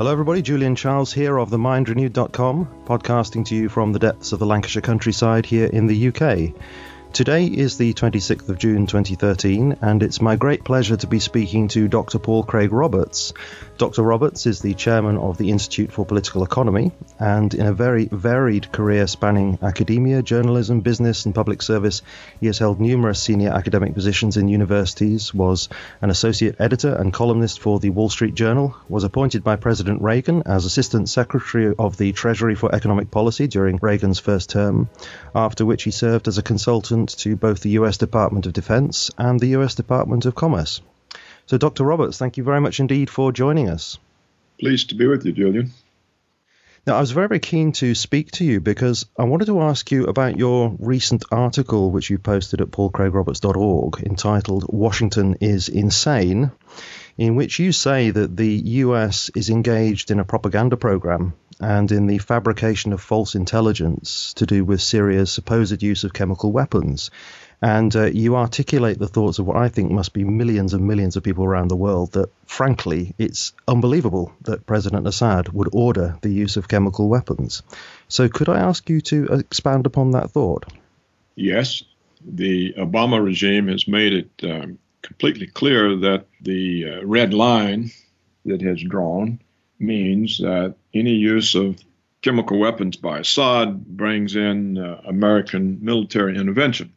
Hello everybody, Julian Charles here of themindrenewed.com, podcasting to you from the depths of the Lancashire countryside here in the UK. Today is the 26th of June 2013, and it's my great pleasure to be speaking to Dr. Paul Craig Roberts. Dr. Roberts is the chairman of the Institute for Political Economy, and in a very varied career spanning academia, journalism, business and public service, he has held numerous senior academic positions in universities, was an associate editor and columnist for the Wall Street Journal, was appointed by President Reagan as Assistant Secretary of the Treasury for Economic Policy during Reagan's first term, after which he served as a consultant to both the US Department of Defense and the US Department of Commerce. So, Dr. Roberts, thank you very much indeed for joining us. Pleased to be with you, Julian. Now, I was very keen to speak to you because I wanted to ask you about your recent article which you posted at paulcraigroberts.org entitled "Washington is Insane," in which you say that the US is engaged in a propaganda program and in the fabrication of false intelligence to do with Syria's supposed use of chemical weapons. And you articulate the thoughts of what I think must be millions and millions of people around the world that, frankly, it's unbelievable that President Assad would order the use of chemical weapons. So could I ask you to expand upon that thought? Yes, the Obama regime has made it completely clear that the red line that has drawn means that any use of chemical weapons by Assad brings in American military intervention.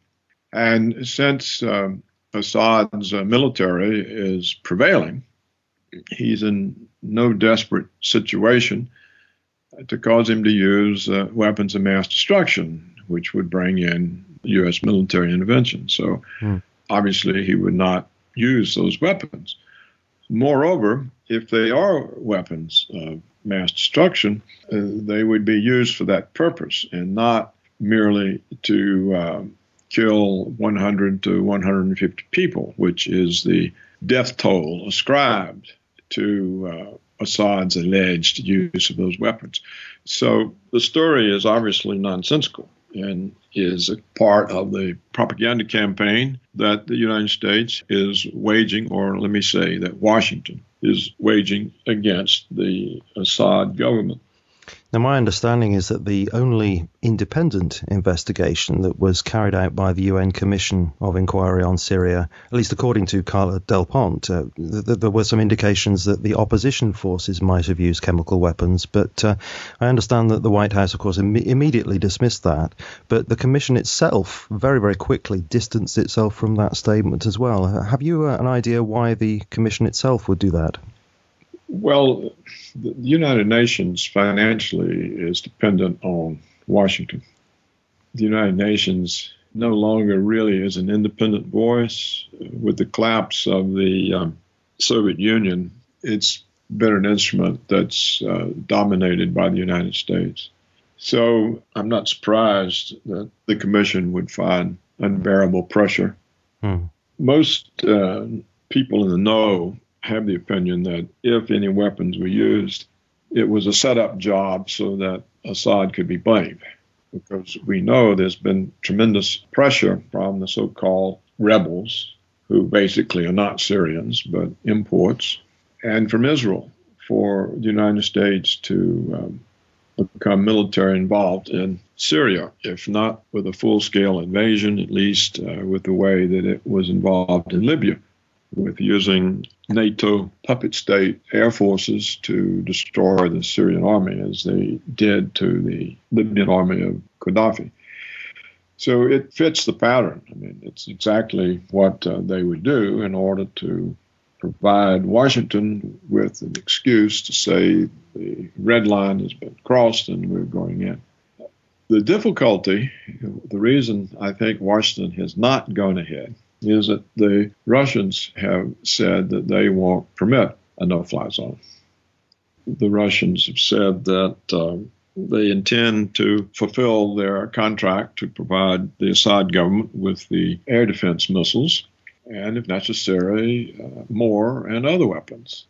And since Assad's military is prevailing, he's in no desperate situation to cause him to use weapons of mass destruction, which would bring in U.S. military intervention. So obviously he would not use those weapons. Moreover, if they are weapons of mass destruction, they would be used for that purpose and not merely to kill 100 to 150 people, which is the death toll ascribed to Assad's alleged use of those weapons. So the story is obviously nonsensical and is a part of the propaganda campaign that the United States is waging, or let me say that Washington is waging against the Assad government. Now, my understanding is that the only independent investigation that was carried out by the UN Commission of Inquiry on Syria, at least according to Carla Del Ponte, there were some indications that the opposition forces might have used chemical weapons, but I understand that the White House, of course, immediately dismissed that. But the Commission itself very, very quickly distanced itself from that statement as well. Have you an idea why the Commission itself would do that? Well, the United Nations financially is dependent on Washington. The United Nations no longer really is an independent voice. With the collapse of the Soviet Union, it's been an instrument that's dominated by the United States. So I'm not surprised that the Commission would find unbearable pressure. Most people in the know have the opinion that if any weapons were used, it was a set-up job so that Assad could be blamed. Because we know there's been tremendous pressure from the so-called rebels, who basically are not Syrians, but imports, and from Israel for the United States to become military involved in Syria, if not with a full-scale invasion, at least with the way that it was involved in Libya, with using NATO puppet state air forces to destroy the Syrian army as they did to the Libyan army of Gaddafi. So it fits the pattern. I mean, it's exactly what they would do in order to provide Washington with an excuse to say the red line has been crossed and we're going in. The difficulty, the reason I think Washington has not gone ahead, is that the Russians have said that they won't permit a no-fly zone. The Russians have said that they intend to fulfill their contract to provide the Assad government with the air defense missiles and, if necessary, more and other weapons.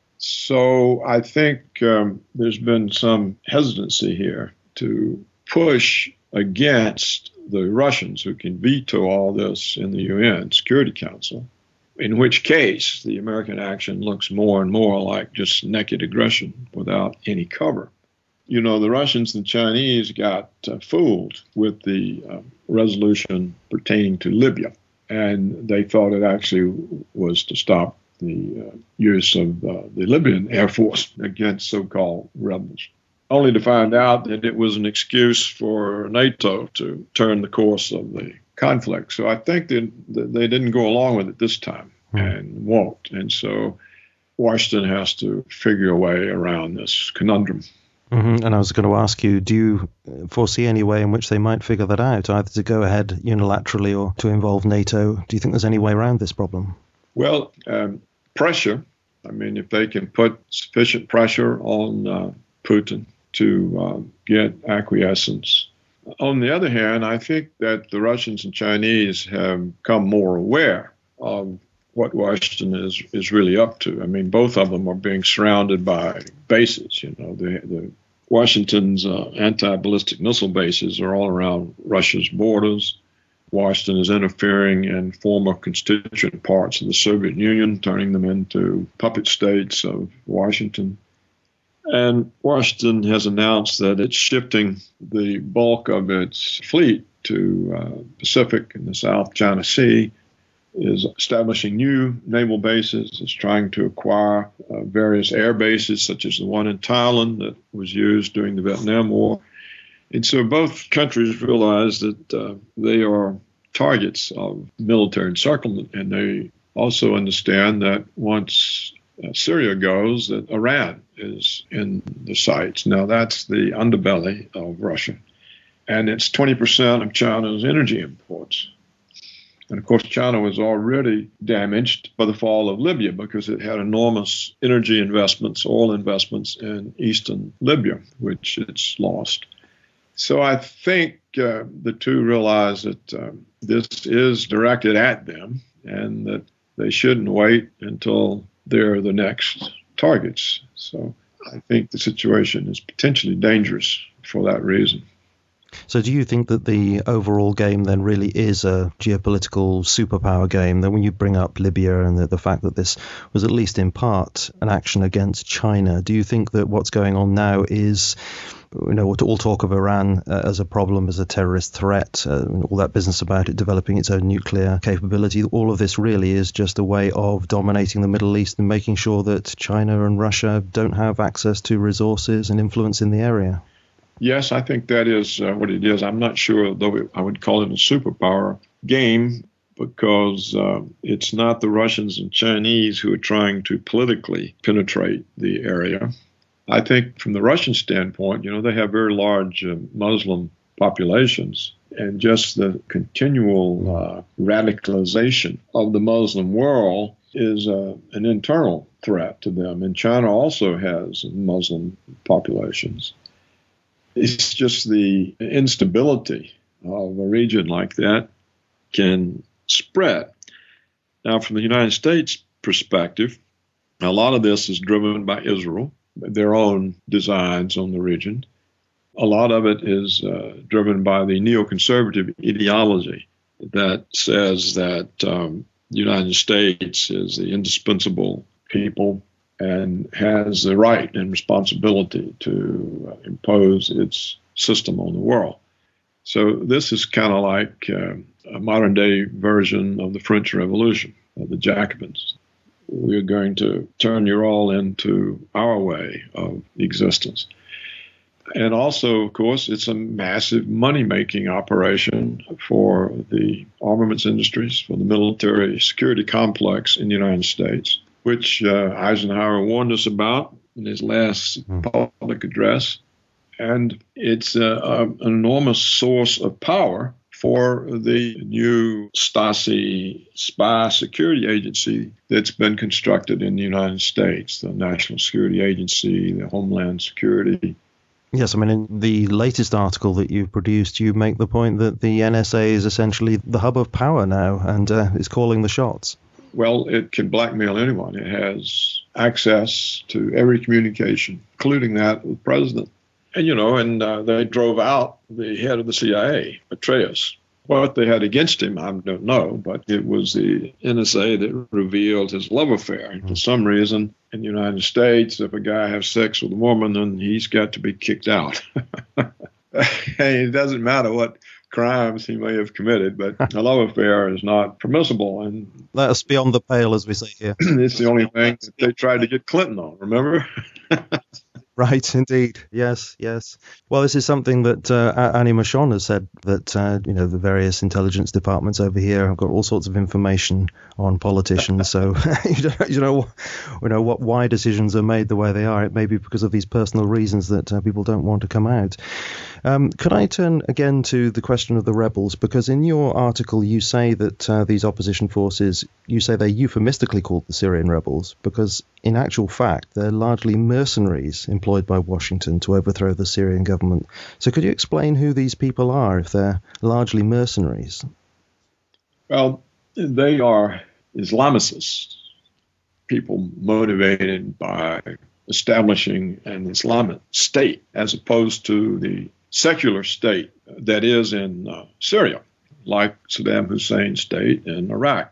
So I think there's been some hesitancy here to push against the Russians, who can veto all this in the UN Security Council, in which case the American action looks more and more like just naked aggression without any cover. You know, the Russians and Chinese got fooled with the resolution pertaining to Libya, and they thought it actually was to stop the use of the Libyan Air Force against so-called rebels, only to find out that it was an excuse for NATO to turn the course of the conflict. So I think that they didn't go along with it this time and won't. And so Washington has to figure a way around this conundrum. Mm-hmm. And I was going to ask you, do you foresee any way in which they might figure that out, either to go ahead unilaterally or to involve NATO? Do you think there's any way around this problem? Well, pressure. I mean, if they can put sufficient pressure on Putin to get acquiescence. On the other hand, I think that the Russians and Chinese have become more aware of what Washington is really up to. I mean, both of them are being surrounded by bases. You know, the Washington's anti-ballistic missile bases are all around Russia's borders. Washington is interfering in former constituent parts of the Soviet Union, turning them into puppet states of Washington. And Washington has announced that it's shifting the bulk of its fleet to Pacific and the South China Sea, is establishing new naval bases, is trying to acquire various air bases, such as the one in Thailand that was used during the Vietnam War. And so both countries realize that they are targets of military encirclement, and they also understand that once Syria goes, that Iran is in the sights. Now, that's the underbelly of Russia, and it's 20% of China's energy imports. And, of course, China was already damaged by the fall of Libya because it had enormous energy investments, oil investments in eastern Libya, which it's lost. So I think the two realize that this is directed at them and that they shouldn't wait until they're the next targets. So I think the situation is potentially dangerous for that reason. So do you think that the overall game then really is a geopolitical superpower game? That when you bring up Libya and the fact that this was at least in part an action against China, do you think that what's going on now is, you know, all talk of Iran as a problem, as a terrorist threat, all that business about it developing its own nuclear capability, all of this really is just a way of dominating the Middle East and making sure that China and Russia don't have access to resources and influence in the area? Yes, I think that is what it is. I'm not sure, though I would call it a superpower game, because it's not the Russians and Chinese who are trying to politically penetrate the area. I think from the Russian standpoint, you know, they have very large Muslim populations, and just the continual radicalization of the Muslim world is an internal threat to them. And China also has Muslim populations. It's just the instability of a region like that can spread. Now, from the United States perspective, a lot of this is driven by Israel, their own designs on the region. A lot of it is driven by the neoconservative ideology that says that the United States is the indispensable people and has the right and responsibility to impose its system on the world. So this is kind of like a modern-day version of the French Revolution, of the Jacobins. We're going to turn you all into our way of existence. And also, of course, it's a massive money-making operation for the armaments industries, for the military security complex in the United States, which Eisenhower warned us about in his last public address. And it's an enormous source of power for the new Stasi spy security agency that's been constructed in the United States, the National Security Agency, the Homeland Security. Yes, I mean, in the latest article that you produced, you make the point that the NSA is essentially the hub of power now and is calling the shots. Well, it can blackmail anyone. It has access to every communication, including that of the president. And, you know, they drove out the head of the CIA, Petraeus. What they had against him, I don't know, but it was the NSA that revealed his love affair. And for some reason, in the United States, if a guy has sex with a woman, then he's got to be kicked out. It doesn't matter what crimes he may have committed, but a love affair is not permissible. And that's beyond the pale, as we say here. It's the only thing that they tried to get Clinton on, remember? Right, indeed. Yes, yes. Well, this is something that Annie Machon has said, that the various intelligence departments over here have got all sorts of information on politicians. So you know why decisions are made the way they are. It may be because of these personal reasons that people don't want to come out. Could I turn again to the question of the rebels? Because in your article you say that these opposition forces, you say they're euphemistically called the Syrian rebels because in actual fact they're largely mercenaries employed by Washington to overthrow the Syrian government. So could you explain who these people are if they're largely mercenaries? Well, they are Islamicists, people motivated by establishing an Islamic state as opposed to the secular state that is in Syria, like Saddam Hussein's state in Iraq.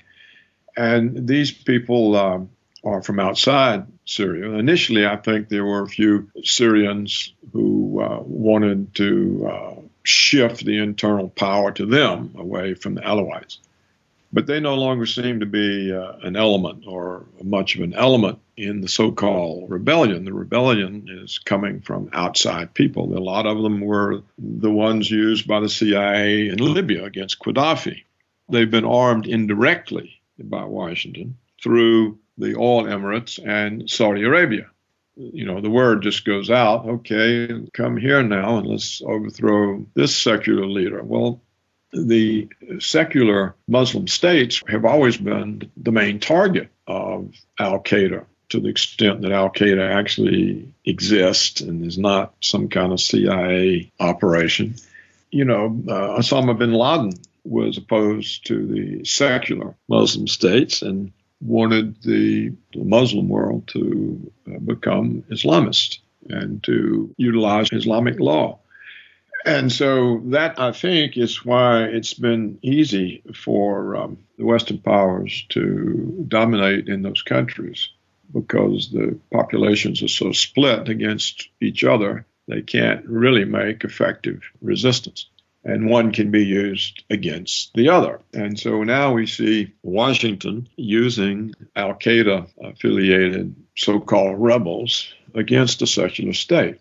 And these people are from outside Syria. Initially, I think there were a few Syrians who wanted to shift the internal power to them away from the Alawites. But they no longer seem to be an element or much of an element in the so-called rebellion. The rebellion is coming from outside people. A lot of them were the ones used by the CIA in Libya against Gaddafi. They've been armed indirectly by Washington through the oil emirates and Saudi Arabia. You know, the word just goes out, okay, come here now and let's overthrow this secular leader. Well, the secular Muslim states have always been the main target of al-Qaeda to the extent that al-Qaeda actually exists and is not some kind of CIA operation. You know, Osama bin Laden was opposed to the secular Muslim states and wanted the Muslim world to become Islamist and to utilize Islamic law. And so that, I think, is why it's been easy for the Western powers to dominate in those countries, because the populations are so split against each other, they can't really make effective resistance. And one can be used against the other. And so now we see Washington using al-Qaeda-affiliated so-called rebels against the secular state.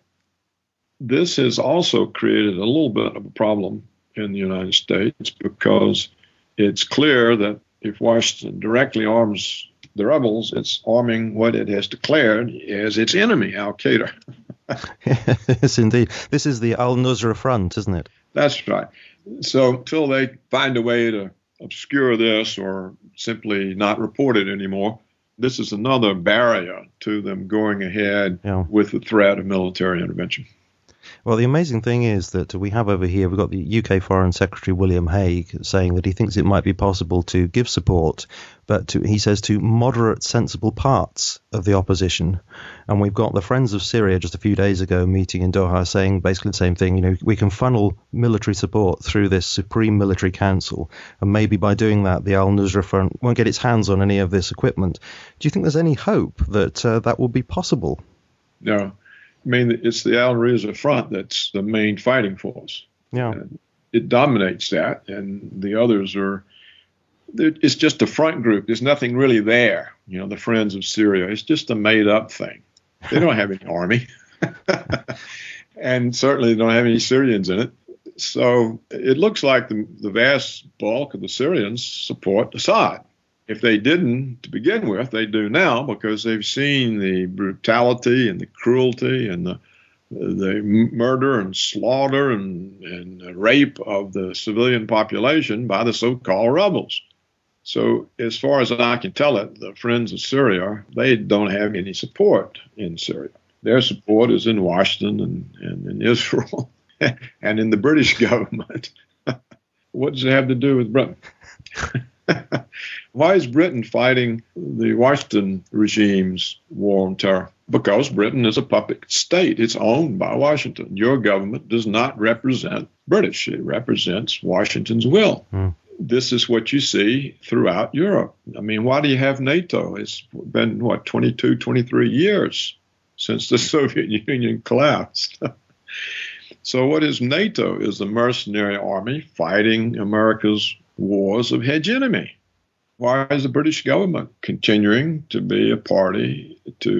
This has also created a little bit of a problem in the United States because it's clear that if Washington directly arms the rebels, it's arming what it has declared as its enemy, al-Qaeda. Yes, indeed. This is the al-Nusra Front, isn't it? That's right. So until they find a way to obscure this or simply not report it anymore, this is another barrier to them going ahead with the threat of military intervention. Well, the amazing thing is that we have over here, we've got the UK Foreign Secretary William Hague saying that he thinks it might be possible to give support, but he says to moderate, sensible parts of the opposition. And we've got the Friends of Syria just a few days ago meeting in Doha saying basically the same thing. You know, we can funnel military support through this Supreme Military Council, and maybe by doing that, the al-Nusra Front won't get its hands on any of this equipment. Do you think there's any hope that that will be possible? No. I mean, it's the al-Nusra Front that's the main fighting force. Yeah. And it dominates that, and the others are, it's just a front group. There's nothing really there, you know, the Friends of Syria. It's just a made-up thing. They don't have any army, and certainly they don't have any Syrians in it. So it looks like the vast bulk of the Syrians support Assad. If they didn't to begin with, they do now because they've seen the brutality and the cruelty and the murder and slaughter and rape of the civilian population by the so-called rebels. So as far as I can tell it, the Friends of Syria, they don't have any support in Syria. Their support is in Washington and in Israel and in the British government. What does it have to do with Britain? Why is Britain fighting the Washington regime's war on terror? Because Britain is a puppet state. It's owned by Washington. Your government does not represent British. It represents Washington's will. This is what you see throughout Europe. I mean, why do you have NATO? It's been, 22, 23 years since the Soviet Union collapsed. So what is NATO? Is a mercenary army fighting America's wars of hegemony. Why is the British government continuing to be a party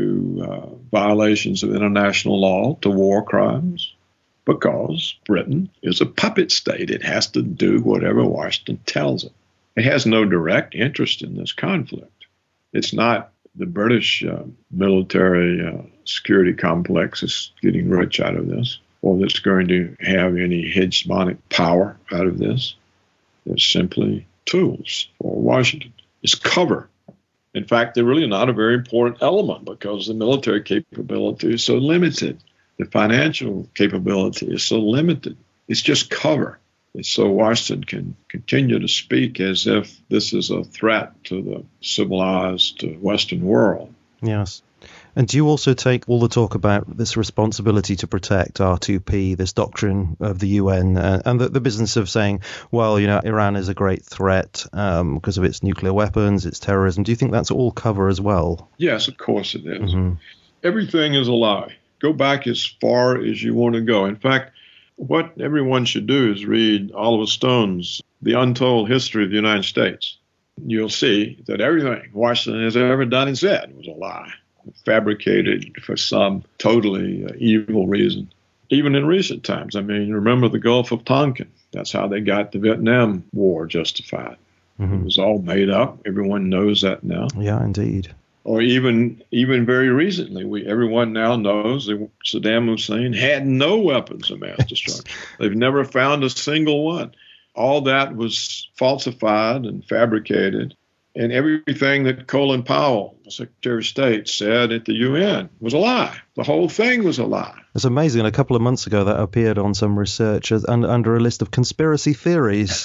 to violations of international law, to war crimes? Because Britain is a puppet state. It has to do whatever Washington tells it. It has no direct interest in this conflict. It's not the British military security complex is getting rich out of this, or that's going to have any hegemonic power out of this. They're simply tools for Washington. It's cover. In fact, they're really not a very important element because the military capability is so limited. The financial capability is so limited. It's just cover. It's so Washington can continue to speak as if this is a threat to the civilized Western world. Yes. And do you also take all the talk about this responsibility to protect R2P, this doctrine of the UN, and the business of saying, well, Iran is a great threat because of its nuclear weapons, its terrorism. Do you think that's all cover as well? Yes, of course it is. Everything is a lie. Go back as far as you want to go. In fact, what everyone should do is read Oliver Stone's The Untold History of the United States. You'll see that everything Washington has ever done and said was a lie, fabricated for some totally evil reason. Even in recent times, I mean, remember the Gulf of Tonkin. That's how they got the Vietnam War justified. It was all made up. Everyone knows that now. Yeah, indeed. Or even very recently, everyone now knows that Saddam Hussein had no weapons of mass destruction. They've never found a single one. All that was falsified and fabricated. And everything that Colin Powell, the Secretary of State, said at the UN was a lie. The whole thing was a lie. It's amazing. A couple of months ago, that appeared on some research under a list of conspiracy theories.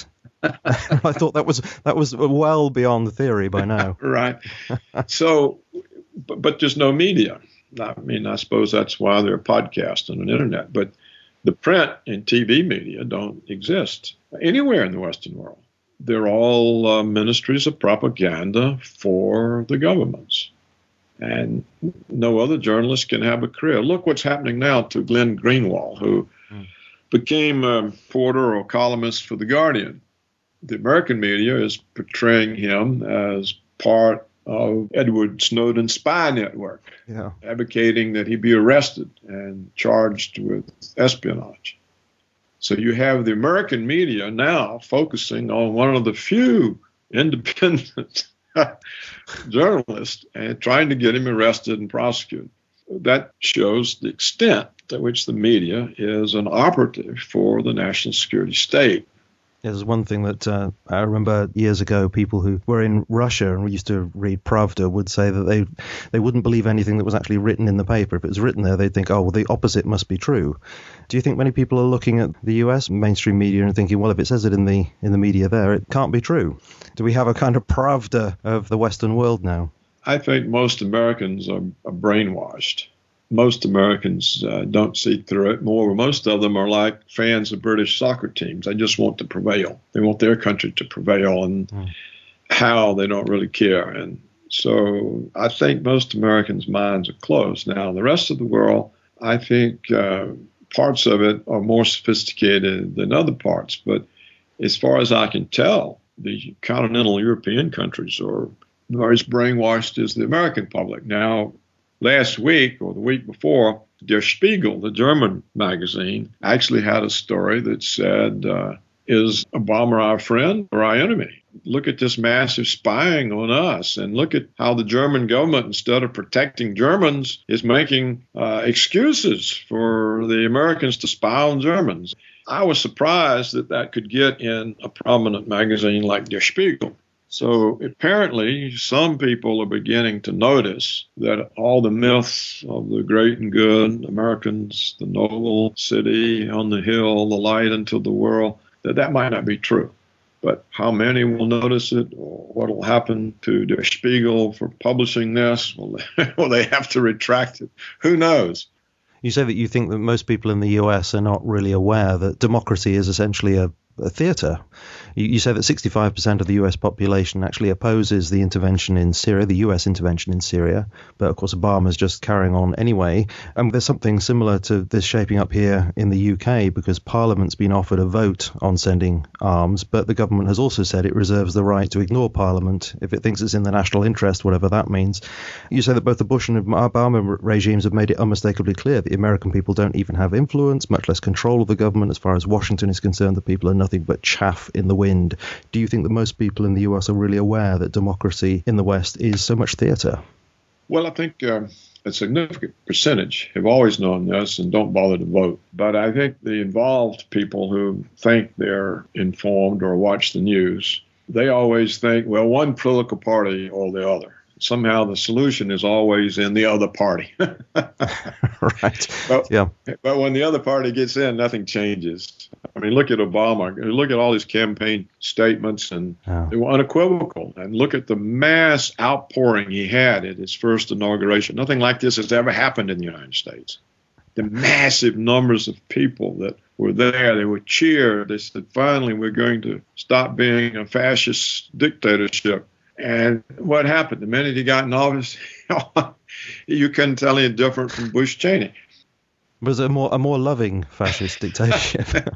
I thought that was well beyond the theory by now. Right. So, but there's no media. I mean, I suppose that's why there are podcasts and an internet. But the print and TV media don't exist anywhere in the Western world. They're all ministries of propaganda for the governments. And no other journalist can have a career. Look what's happening now to Glenn Greenwald, who became a reporter or columnist for The Guardian. The American media is portraying him as part of Edward Snowden's spy network, advocating that he be arrested and charged with espionage. So you have the American media now focusing on one of the few independent journalists and trying to get him arrested and prosecuted. That shows the extent to which the media is an operative for the national security state. There's one thing that I remember years ago, people who were in Russia and used to read Pravda would say that they wouldn't believe anything that was actually written in the paper. If it was written there, they'd think, oh, well, the opposite must be true. Do you think many people are looking at the US mainstream media and thinking, well, if it says it in the media there, it can't be true? Do we have a kind of Pravda of the Western world now? I think most Americans are brainwashed. Most Americans don't see through it. Most of them are like fans of British soccer teams. They just want to prevail. They want their country to prevail, and how they don't really care. And so I think most Americans' minds are closed. Now, the rest of the world, I think parts of it are more sophisticated than other parts. But as far as I can tell, the continental European countries are as brainwashed as the American public. Now, last week or the week before, Der Spiegel, the German magazine, actually had a story that said, is Obama our friend or our enemy? Look at this massive spying on us, and look at how the German government, instead of protecting Germans, is making excuses for the Americans to spy on Germans. I was surprised that could get in a prominent magazine like Der Spiegel. So apparently some people are beginning to notice that all the myths of the great and good Americans, the noble city on the hill, the light unto the world, that might not be true. But how many will notice it, or what will happen to Der Spiegel for publishing this? Will they have to retract it? Who knows? You say that you think that most people in the US are not really aware that democracy is essentially a theatre. You say that 65% of the US population actually opposes the intervention in Syria, the US intervention in Syria, but of course Obama's just carrying on anyway. And there's something similar to this shaping up here in the UK, because Parliament's been offered a vote on sending arms, but the government has also said it reserves the right to ignore Parliament if it thinks it's in the national interest, whatever that means. You say that both the Bush and Obama regimes have made it unmistakably clear that the American people don't even have influence, much less control of the government. As far as Washington is concerned, the people are nothing but chaff in the wind. Do you think that most people in the US are really aware that democracy in the West is so much theatre? Well, I think a significant percentage have always known this and don't bother to vote. But I think the involved people who think they're informed or watch the news, they always think, well, one political party or the other. Somehow the solution is always in the other party. Right. But when the other party gets in, nothing changes. I mean, look at Obama. Look at all his campaign statements, and they were unequivocal. And look at the mass outpouring he had at his first inauguration. Nothing like this has ever happened in the United States. The massive numbers of people that were there, they were cheered. They said, finally, we're going to stop being a fascist dictatorship. And what happened? The minute he got in office, you couldn't tell any different from Bush Cheney. Was it a more loving fascist dictatorship?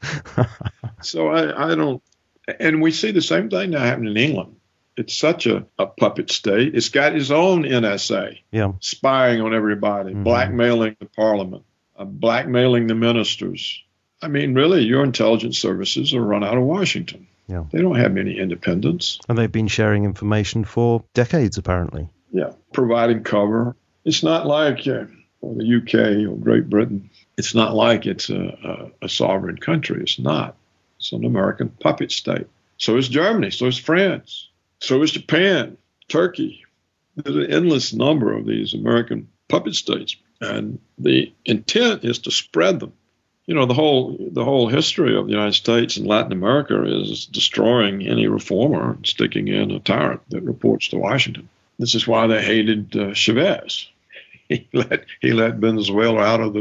So I don't, and we see the same thing now happening in England. It's such a puppet state. It's got its own NSA, spying on everybody, blackmailing the parliament, blackmailing the ministers. I mean, really, your intelligence services are run out of Washington. Yeah. They don't have any independence. And they've been sharing information for decades, apparently. Yeah, providing cover. It's not like or the UK or Great Britain. It's not like it's a sovereign country. It's not. It's an American puppet state. So is Germany. So is France. So is Japan, Turkey. There's an endless number of these American puppet states. And the intent is to spread them. You know, the whole history of the United States and Latin America is destroying any reformer and sticking in a tyrant that reports to Washington. This is why they hated Chavez. He let Venezuela out of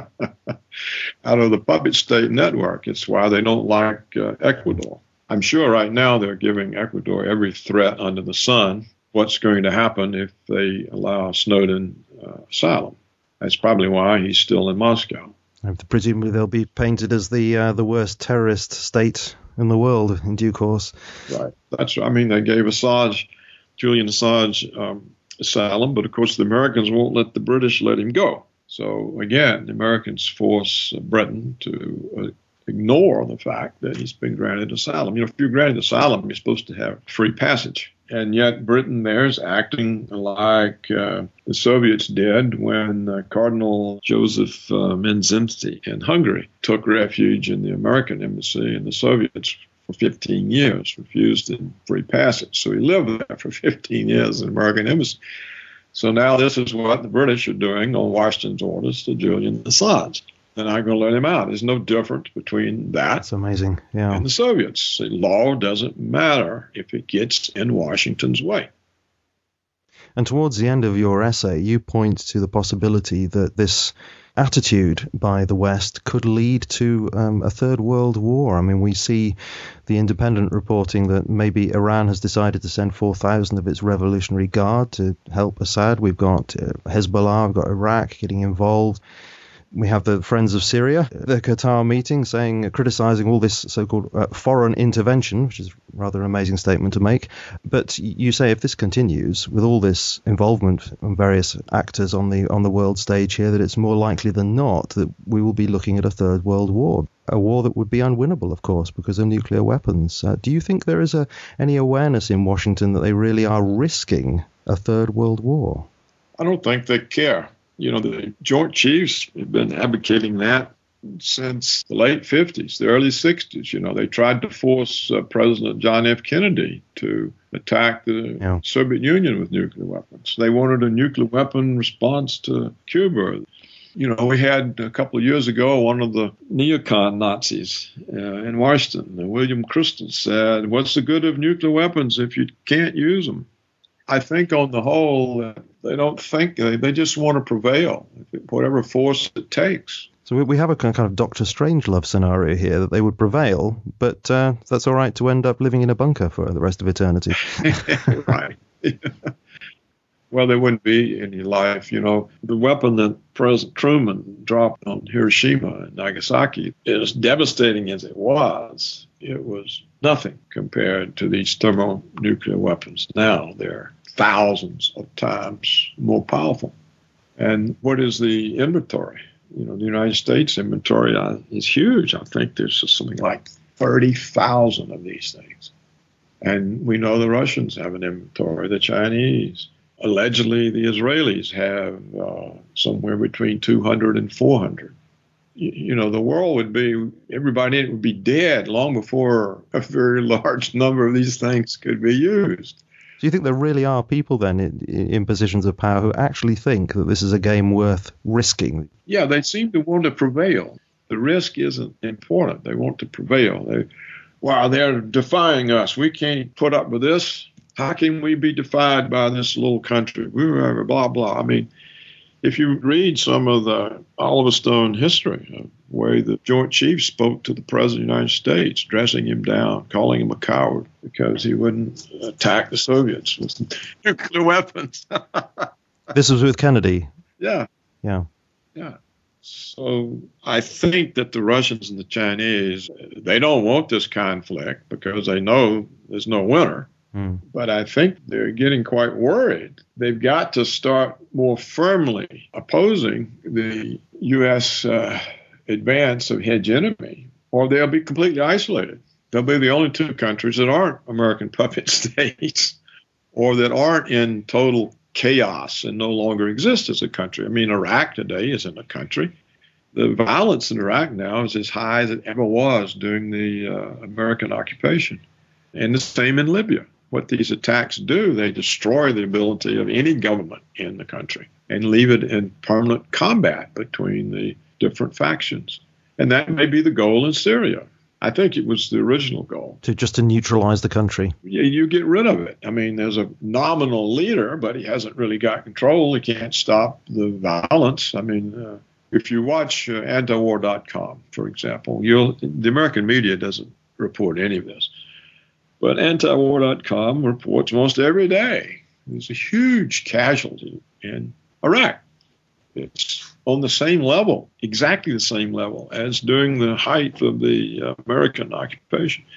the puppet state network. It's why they don't like Ecuador. I'm sure right now they're giving Ecuador every threat under the sun. What's going to happen if they allow Snowden asylum? That's probably why he's still in Moscow. Presumably they'll be painted as the worst terrorist state in the world in due course. Right. I mean, they gave Julian Assange asylum, but of course the Americans won't let the British let him go. So again, the Americans force Britain to ignore the fact that he's been granted asylum. You know, if you're granted asylum, you're supposed to have free passage. And yet Britain there is acting like the Soviets did when Cardinal Joseph Menziemski in Hungary took refuge in the American embassy, and the Soviets for 15 years refused him free passage. So he lived there for 15 years in the American embassy. So now this is what the British are doing on Washington's orders to Julian Assange. They're not going to let him out. There's no difference between that That's amazing. Yeah. and the Soviets. The law doesn't matter if it gets in Washington's way. And towards the end of your essay, you point to the possibility that this attitude by the West could lead to a third world war. I mean, we see the Independent reporting that maybe Iran has decided to send 4,000 of its Revolutionary Guard to help Assad. We've got Hezbollah, we've got Iraq getting involved. We have the Friends of Syria, the Qatar meeting, criticizing all this so-called foreign intervention, which is rather an amazing statement to make. But you say if this continues with all this involvement from various actors on the world stage here, that it's more likely than not that we will be looking at a third world war. A war that would be unwinnable, of course, because of nuclear weapons. Do you think there is any awareness in Washington that they really are risking a third world war? I don't think they care. You know, the Joint Chiefs have been advocating that since the late 50s, the early 60s. You know, they tried to force President John F. Kennedy to attack the Soviet Union with nuclear weapons. They wanted a nuclear weapon response to Cuba. We had a couple of years ago one of the neocon Nazis in Washington, William Kristol, said, "What's the good of nuclear weapons if you can't use them?" I think on the whole, they don't think, they just want to prevail, whatever force it takes. So we have a kind of Dr. Strangelove scenario here, that they would prevail, but that's all right to end up living in a bunker for the rest of eternity. Right. Well, there wouldn't be any life. The weapon that President Truman dropped on Hiroshima and Nagasaki, as devastating as it was nothing compared to these thermonuclear weapons. Now they're thousands of times more powerful. And what is the inventory? The United States inventory is huge. I think there's something like 30,000 of these things. And we know the Russians have an inventory, the Chinese. Allegedly, the Israelis have somewhere between 200 and 400. The world everybody in it would be dead long before a very large number of these things could be used. Do you think there really are people then in positions of power who actually think that this is a game worth risking? Yeah, they seem to want to prevail. The risk isn't important. They want to prevail. They're defying us. We can't put up with this. How can we be defied by this little country? Blah, blah. I mean, if you read some of the Oliver Stone history, the way the Joint Chiefs spoke to the President of the United States, dressing him down, calling him a coward because he wouldn't attack the Soviets with nuclear weapons. This was with Kennedy. Yeah. So I think that the Russians and the Chinese, they don't want this conflict because they know there's no winner. But I think they're getting quite worried. They've got to start more firmly opposing the U.S. Advance of hegemony, or they'll be completely isolated. They'll be the only two countries that aren't American puppet states, or that aren't in total chaos and no longer exist as a country. I mean, Iraq today isn't a country. The violence in Iraq now is as high as it ever was during the American occupation. And the same in Libya. What these attacks do, they destroy the ability of any government in the country and leave it in permanent combat between the different factions. And that may be the goal in Syria. I think it was the original goal. To neutralize the country. You get rid of it. I mean, there's a nominal leader, but he hasn't really got control. He can't stop the violence. I mean, if you watch antiwar.com, for example, the American media doesn't report any of this. But antiwar.com reports almost every day there's a huge casualty in Iraq. It's on the same level, exactly the same level as during the height of the American occupation.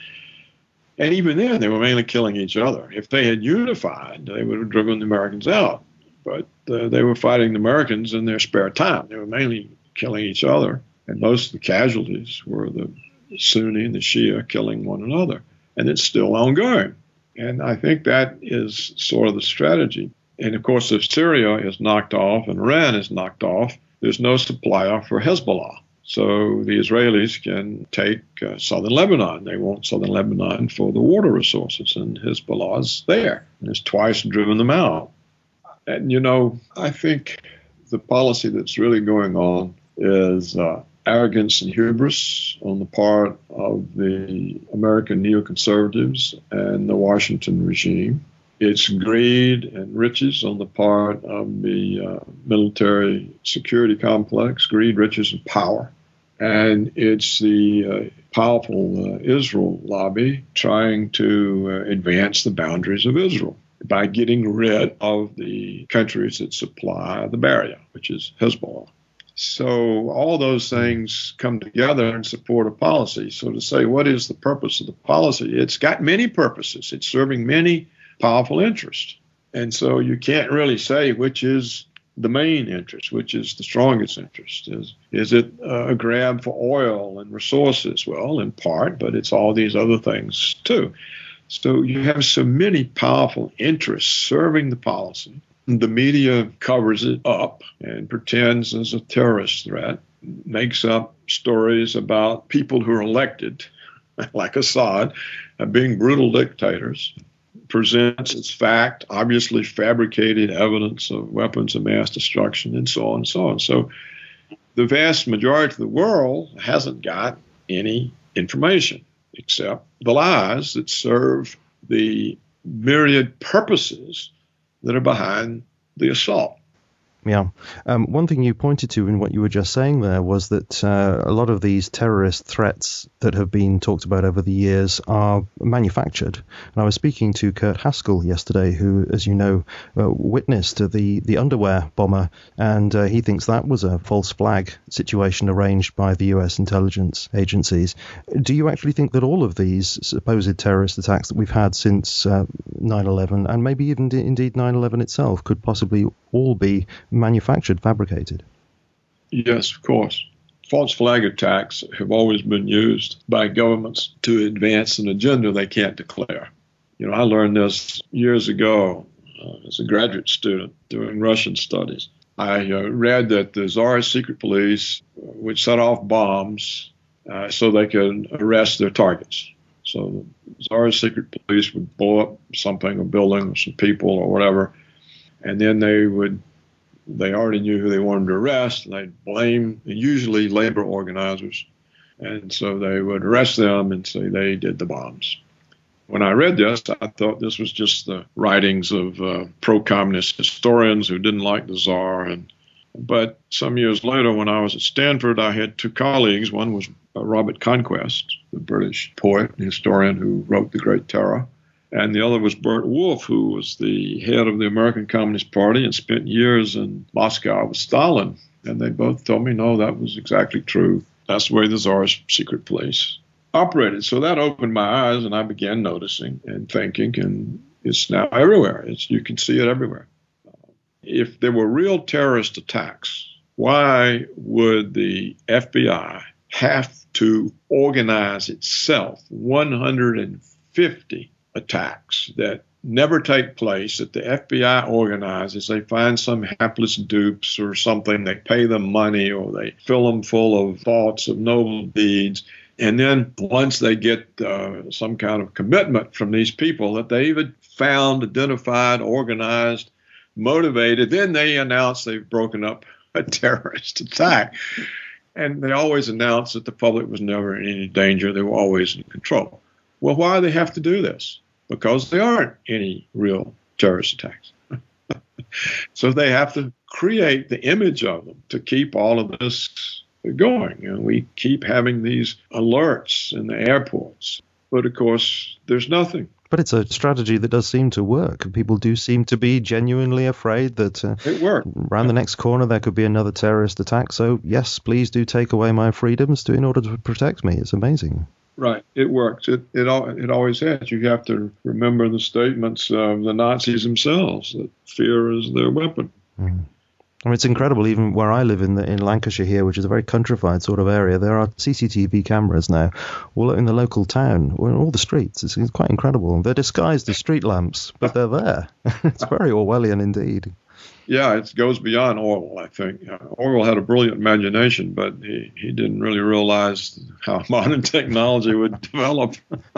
And even then, they were mainly killing each other. If they had unified, they would have driven the Americans out. But they were fighting the Americans in their spare time. They were mainly killing each other. And most of the casualties were the Sunni and the Shia killing one another. And it's still ongoing. And I think that is sort of the strategy. And of course, if Syria is knocked off and Iran is knocked off, there's no supplier for Hezbollah. So the Israelis can take southern Lebanon. They want southern Lebanon for the water resources, and Hezbollah is there. And it's twice driven them out. And, I think the policy that's really going on is arrogance and hubris on the part of the American neoconservatives and the Washington regime. It's greed and riches on the part of the military security complex, greed, riches, and power. And it's the powerful Israel lobby trying to advance the boundaries of Israel by getting rid of the countries that supply the barrier, which is Hezbollah. So all those things come together in support of policy. So to say, what is the purpose of the policy? It's got many purposes. It's serving many powerful interests. And so you can't really say which is the main interest, which is the strongest interest. Is it a grab for oil and resources? Well, in part, but it's all these other things too. So you have so many powerful interests serving the policy. The media covers it up and pretends as a terrorist threat, makes up stories about people who are elected, like Assad, being brutal dictators, presents as fact, obviously fabricated evidence of weapons of mass destruction, and so on and so on. So the vast majority of the world hasn't got any information except the lies that serve the myriad purposes that are behind the assault. Yeah. One thing you pointed to in what you were just saying there was that a lot of these terrorist threats that have been talked about over the years are manufactured. And I was speaking to Kurt Haskell yesterday, who, as you know, witnessed the underwear bomber, and he thinks that was a false flag situation arranged by the US intelligence agencies. Do you actually think that all of these supposed terrorist attacks that we've had since 9/11, and maybe even indeed 9/11 itself, could possibly all be manufactured, fabricated? Yes, of course. False flag attacks have always been used by governments to advance an agenda they can't declare. I learned this years ago as a graduate student doing Russian studies. I read that the Tsar's secret police would set off bombs so they could arrest their targets. So the Tsar's secret police would blow up something, a building, or some people, or whatever, and then they already knew who they wanted to arrest, and they'd blame usually labor organizers. And so they would arrest them and say they did the bombs. When I read this, I thought this was just the writings of pro-communist historians who didn't like the Tsar. But some years later, when I was at Stanford, I had two colleagues. One was Robert Conquest, the British poet and historian who wrote The Great Terror. And the other was Bert Wolff, who was the head of the American Communist Party and spent years in Moscow with Stalin. And they both told me, no, that was exactly true. That's the way the Tsar's secret police operated. So that opened my eyes, and I began noticing and thinking, and it's now everywhere. You can see it everywhere. If there were real terrorist attacks, why would the FBI have to organize itself 150 attacks that never take place, that the FBI organizes? They find some hapless dupes or something, they pay them money, or they fill them full of thoughts of noble deeds. And then once they get some kind of commitment from these people that they've found, identified, organized, motivated, then they announce they've broken up a terrorist attack. And they always announce that the public was never in any danger. They were always in control. Well, why do they have to do this? Because there aren't any real terrorist attacks. So they have to create the image of them to keep all of this going. And we keep having these alerts in the airports. But, of course, there's nothing. But it's a strategy that does seem to work. People do seem to be genuinely afraid that it worked. Around the next corner there could be another terrorist attack. So, yes, please do take away my freedoms in order to protect me. It's amazing. Right. It works. It always has. You have to remember the statements of the Nazis themselves, that fear is their weapon. Mm. I mean, it's incredible. Even where I live in Lancashire here, which is a very countrified sort of area, there are CCTV cameras now all in the local town, in all the streets. It's quite incredible. They're disguised as street lamps, but they're there. It's very Orwellian indeed. Yeah, it goes beyond Orwell, I think. Orwell had a brilliant imagination, but he didn't really realize how modern technology would develop.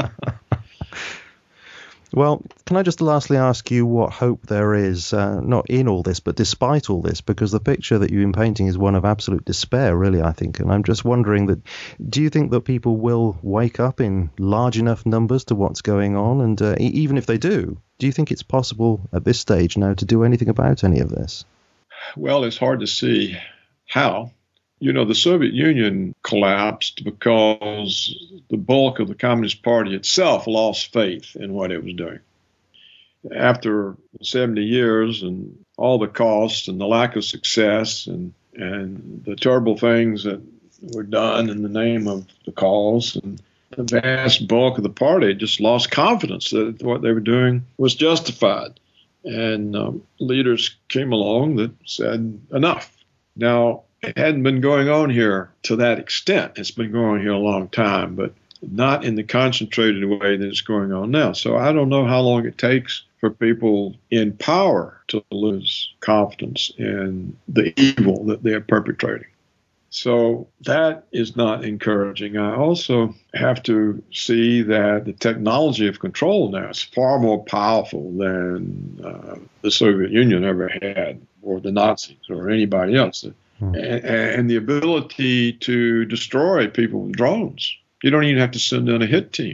Well, can I just lastly ask you what hope there is, not in all this, but despite all this, because the picture that you've been painting is one of absolute despair, really, I think. And I'm just wondering do you think that people will wake up in large enough numbers to what's going on? And even if they do you think it's possible at this stage now to do anything about any of this? Well, it's hard to see how. The Soviet Union collapsed because the bulk of the Communist Party itself lost faith in what it was doing. After 70 years and all the costs and the lack of success and the terrible things that were done in the name of the cause, and the vast bulk of the party just lost confidence that what they were doing was justified. And leaders came along that said, enough. Now, it hadn't been going on here to that extent. It's been going on here a long time, but not in the concentrated way that it's going on now. So I don't know how long it takes for people in power to lose confidence in the evil that they're perpetrating. So that is not encouraging. I also have to see that the technology of control now is far more powerful than the Soviet Union ever had, or the Nazis, or anybody else. and the ability to destroy people with drones. You don't even have to send in a hit team.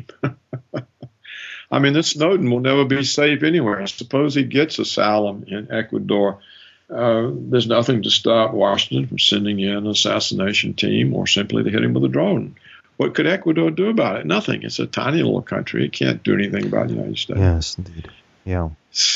I mean, this Snowden will never be safe anywhere. Suppose he gets asylum in Ecuador. There's nothing to stop Washington from sending in an assassination team or simply to hit him with a drone. What could Ecuador do about it? Nothing. It's a tiny little country. It can't do anything about the United States. Yes, indeed. Yeah.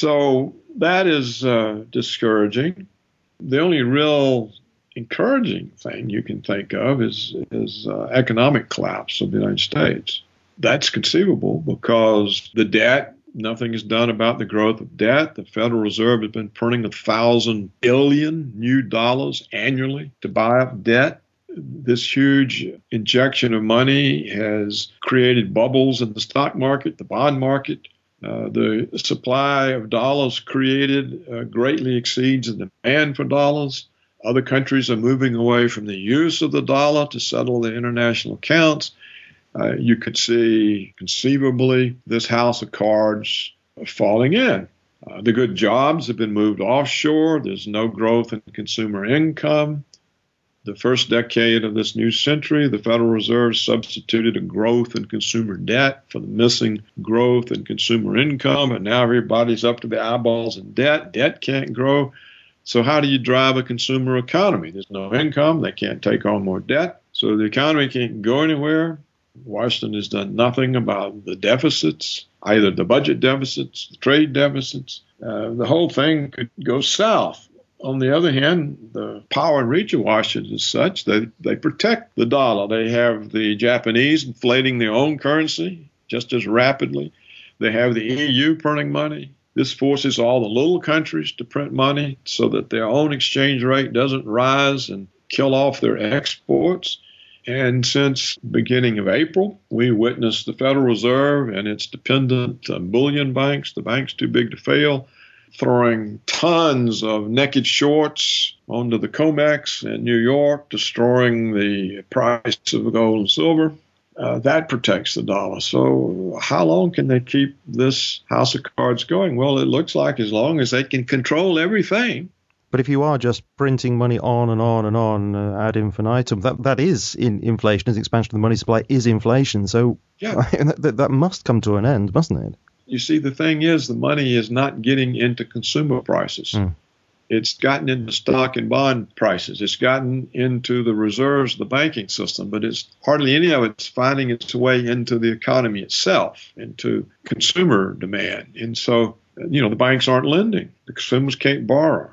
So that is discouraging. The only real encouraging thing you can think of is economic collapse of the United States. That's conceivable because the debt, nothing is done about the growth of debt. The Federal Reserve has been printing 1,000 billion new dollars annually to buy up debt. This huge injection of money has created bubbles in the stock market, the bond market. The supply of dollars created greatly exceeds the demand for dollars. Other countries are moving away from the use of the dollar to settle their international accounts. You could see conceivably this house of cards falling in. The good jobs have been moved offshore. There's no growth in consumer income. The first decade of this new century, the Federal Reserve substituted a growth in consumer debt for the missing growth in consumer income, and now everybody's up to the eyeballs in debt. Debt can't grow. So how do you drive a consumer economy? There's no income. They can't take on more debt. So the economy can't go anywhere. Washington has done nothing about the deficits, either the budget deficits, the trade deficits. The whole thing could go south. On the other hand, the power and reach of Washington is such that they protect the dollar. They have the Japanese inflating their own currency just as rapidly. They have the EU printing money. This forces all the little countries to print money so that their own exchange rate doesn't rise and kill off their exports. And since the beginning of April, we witnessed the Federal Reserve and its dependent bullion banks, the banks too big to fail, throwing tons of naked shorts onto the COMEX in New York, destroying the price of gold and silver. That protects the dollar. So how long can they keep this house of cards going? Well, it looks like as long as they can control everything. But if you are just printing money on and on and on ad infinitum, that is inflation. As expansion of the money supply is inflation. So yeah. that must come to an end, mustn't it? You see, the thing is, the money is not getting into consumer prices. It's gotten into stock and bond prices. It's gotten into the reserves of the banking system, but it's hardly any of it's finding its way into the economy itself, into consumer demand. And so, the banks aren't lending. The consumers can't borrow.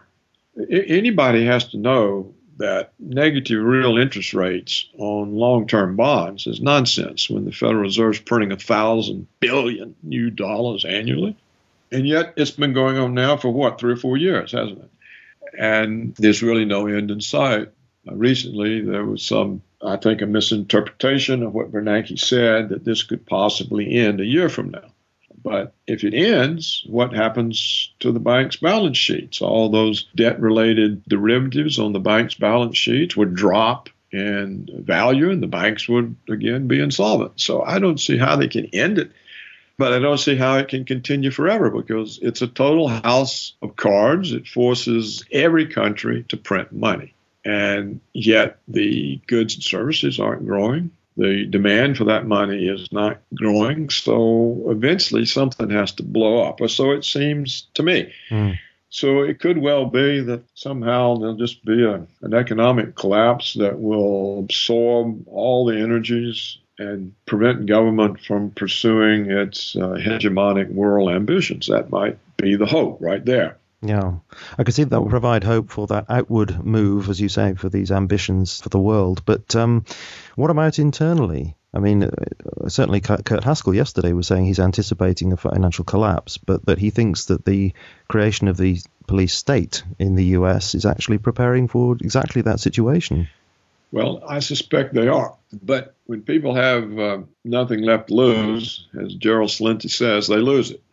Anybody has to know that negative real interest rates on long-term bonds is nonsense when the Federal Reserve is printing 1,000 billion new dollars annually. And yet it's been going on now for 3 or 4 years, hasn't it? And there's really no end in sight. Recently, there was a misinterpretation of what Bernanke said, that this could possibly end a year from now. But if it ends, what happens to the bank's balance sheets? All those debt-related derivatives on the bank's balance sheets would drop in value, and the banks would, again, be insolvent. So I don't see how they can end it, but I don't see how it can continue forever because it's a total house of cards. It forces every country to print money, and yet the goods and services aren't growing. The demand for that money is not growing, so eventually something has to blow up, or so it seems to me. So it could well be that somehow there'll just be an economic collapse that will absorb all the energies and prevent government from pursuing its hegemonic world ambitions. That might be the hope right there. Yeah, I can see that will provide hope for that outward move, as you say, for these ambitions for the world. But what about internally? I mean, certainly Kurt Haskell yesterday was saying he's anticipating a financial collapse, but that he thinks that the creation of the police state in the US is actually preparing for exactly that situation. Well, I suspect they are. But when people have nothing left to lose, as Gerald Celente says, they lose it.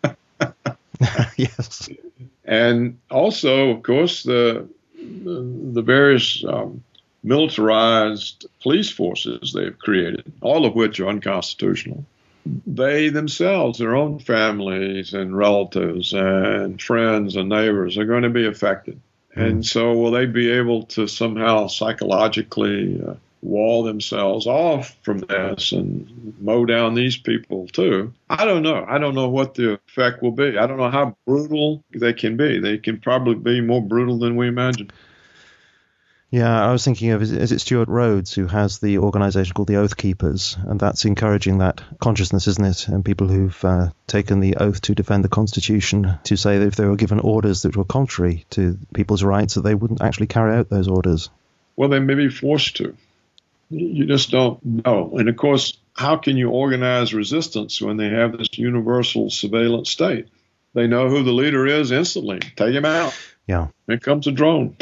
Yes. And also, of course, the various militarized police forces they've created, all of which are unconstitutional, they themselves, their own families and relatives and friends and neighbors are going to be affected. And so will they be able to somehow psychologically wall themselves off from this and mow down these people too? I don't know. I don't know what the effect will be. I don't know how brutal they can be. They can probably be more brutal than we imagine. Yeah, I was thinking of, is it Stuart Rhodes who has the organisation called the Oath Keepers, and that's encouraging that consciousness, isn't it? And people who've taken the oath to defend the Constitution to say that if they were given orders that were contrary to people's rights, that they wouldn't actually carry out those orders. Well, they may be forced to. You just don't know. And of course, how can you organize resistance when they have this universal surveillance state? They know who the leader is instantly. Take him out. Yeah. Here comes a drone.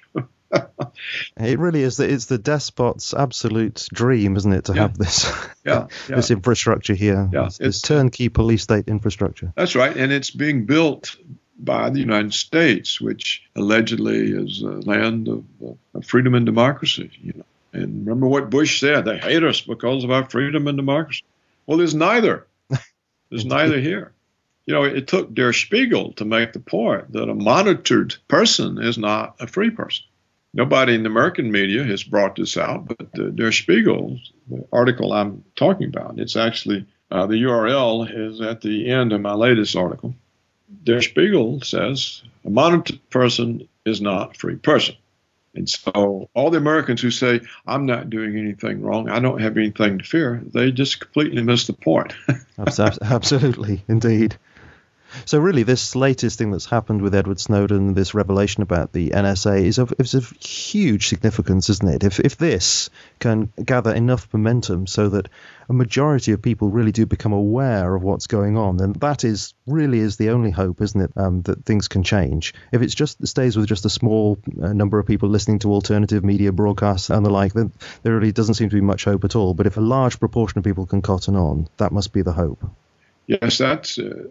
It really is. It's the despot's absolute dream, isn't it, to have this this infrastructure here, this turnkey police state infrastructure. That's right, and it's being built by the United States, which allegedly is a land of freedom and democracy. And remember what Bush said: they hate us because of our freedom and democracy. Well, there's neither. There's neither here. It took Der Spiegel to make the point that a monitored person is not a free person. Nobody in the American media has brought this out, but Der Spiegel, the article I'm talking about, it's actually, the URL is at the end of my latest article. Der Spiegel says a monitored person is not a free person. And so all the Americans who say, I'm not doing anything wrong, I don't have anything to fear, they just completely miss the point. Absolutely, indeed. So really, this latest thing that's happened with Edward Snowden, this revelation about the NSA, is of huge significance, isn't it? If this can gather enough momentum so that a majority of people really do become aware of what's going on, then that really is the only hope, isn't it, that things can change. If it stays with just a small number of people listening to alternative media broadcasts and the like, then there really doesn't seem to be much hope at all. But if a large proportion of people can cotton on, that must be the hope. Yes, that's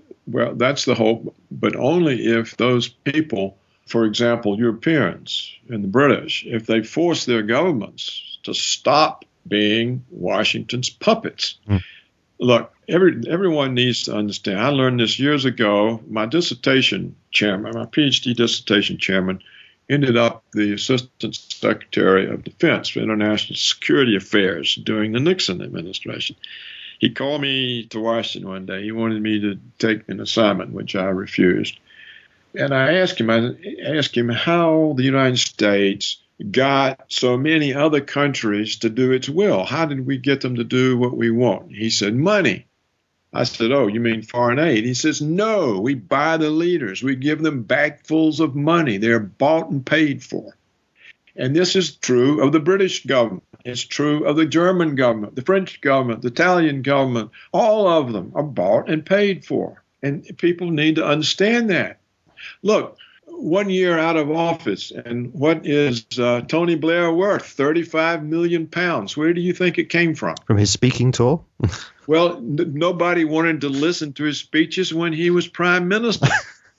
the hope, but only if those people, for example, Europeans and the British, if they force their governments to stop being Washington's puppets. Look, everyone needs to understand. I learned this years ago. My dissertation chairman, my PhD dissertation chairman, ended up the Assistant Secretary of Defense for International Security Affairs during the Nixon administration. He called me to Washington one day. He wanted me to take an assignment, which I refused. And I asked him how the United States got so many other countries to do its will. How did we get them to do what we want? He said, money. I said, oh, you mean foreign aid? He says, no, we buy the leaders. We give them bagfuls of money. They're bought and paid for. And this is true of the British government. It's true of the German government, the French government, the Italian government. All of them are bought and paid for. And people need to understand that. Look, 1 year out of office, and what is Tony Blair worth? 35 million pounds. Where do you think it came from? From his speaking tour? Well, nobody wanted to listen to his speeches when he was prime minister.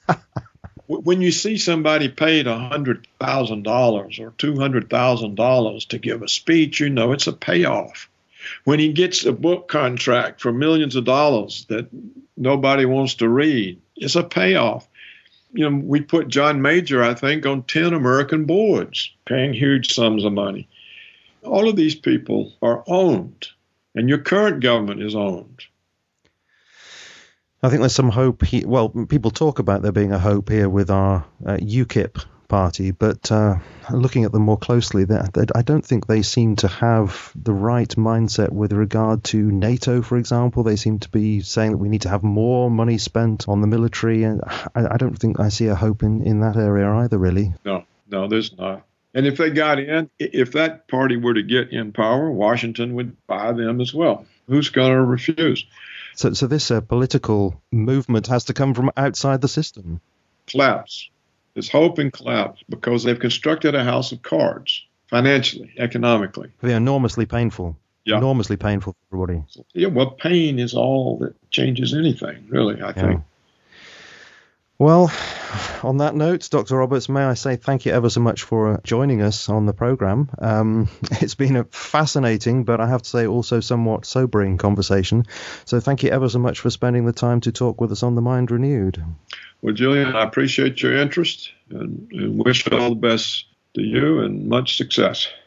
When you see somebody paid $100,000 or $200,000 to give a speech, you know it's a payoff. When he gets a book contract for millions of dollars that nobody wants to read, it's a payoff. We put John Major, I think, on 10 American boards, paying huge sums of money. All of these people are owned, and your current government is owned. I think there's some hope. People talk about there being a hope here with our UKIP party, but looking at them more closely, I don't think they seem to have the right mindset with regard to NATO, for example. They seem to be saying that we need to have more money spent on the military, and I don't think I see a hope in that area either, really. No, there's not. And if they got in, if that party were to get in power, Washington would buy them as well. Who's going to refuse? So this political movement has to come from outside the system. Collapse. There's hope in collapse because they've constructed a house of cards, financially, economically. They're enormously painful. Yeah. Enormously painful for everybody. Yeah, well, pain is all that changes anything, really, I think. Well, on that note, Dr. Roberts, may I say thank you ever so much for joining us on the program. It's been a fascinating, but I have to say also somewhat sobering conversation. So thank you ever so much for spending the time to talk with us on The Mind Renewed. Well, Julian, I appreciate your interest and wish all the best to you and much success.